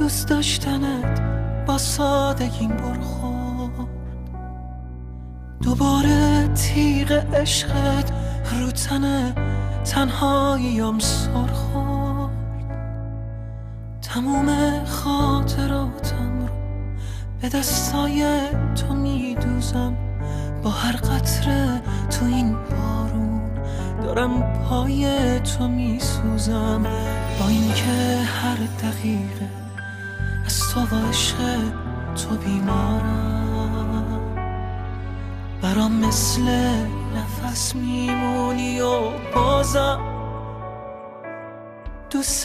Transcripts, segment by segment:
دوست داشتنت با سادگیم برخورد، دوباره تیغ عشقت رو تن تنهاییم سر خورد. تموم خاطراتم رو به دستای تو میدوزم، با هر قطره تو این بارون دارم پای تو میسوزم. با اینکه هر دقیقه از تو و عشق تو بیمارم، برام مثل نفس میمونی و بازم دوست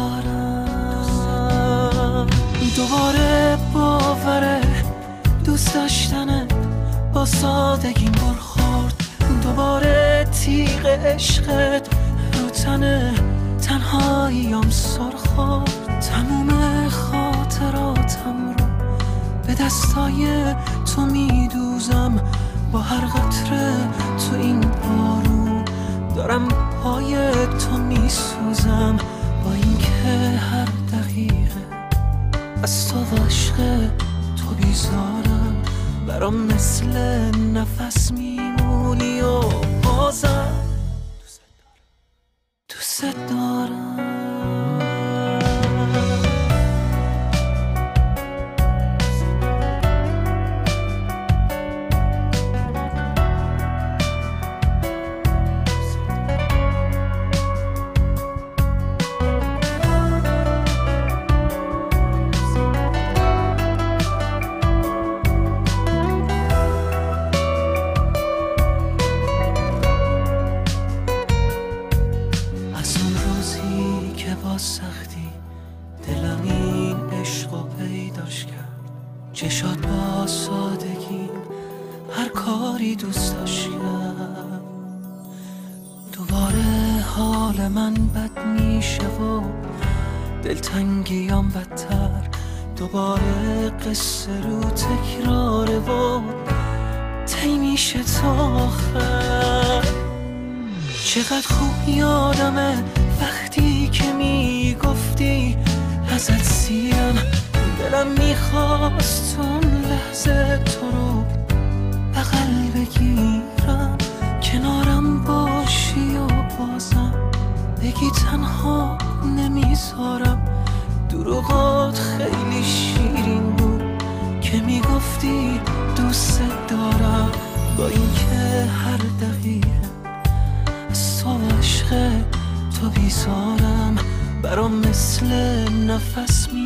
دارم. دوباره باوره دوست داشتنت با سادگیم برخورد، دوباره تیغ عشقت رو تن تنهاییم سر خورد. تموم خاطراتم رو به دستای تو میدوزم، با هر قطره تو این بارون دارم پای تو میسوزم. با اینکه هر دقیقه از تو و عشق تو بیزارم، برام مثل نفس میمونی و بازم دوست دارم. با سختی دلم این عشق رو پیداش کرد، چشات با سادگی هر کاری دوست داشت کرد. دوباره حال من بد میشه و دلتنگیام بدتر، دوباره قصه رو تکراره و طی میشه تا آخر. چقدر خوب یادمه وقتی که میگفتی ازت سیرم، دلم میخواست اون لحظه تو رو بغل بگیرم، کنارم باشی و بازم بگی تنها نمیذارم. دروغات خیلی شیرین بود که میگفتی دوست دارم، با اینکه هر دقیقه از تو عشق تو بیزارم، برام مثل نفس